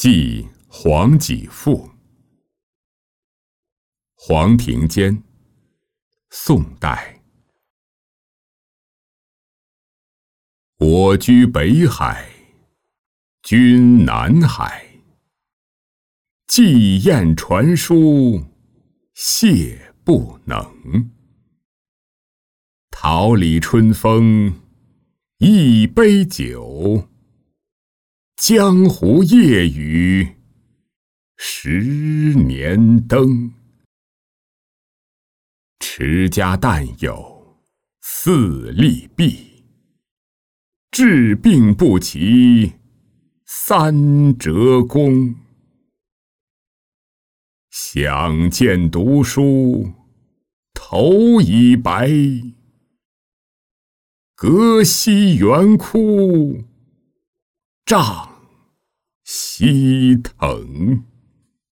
记黄几赋。黄庭坚，宋代。我居北海，君南海。寄雁传书，谢不能。桃李春风，一杯酒。江湖夜雨10年灯。持家但有4粒璧，治病不齐3折弓。想见读书头已白，隔溪猿哭帐西腾。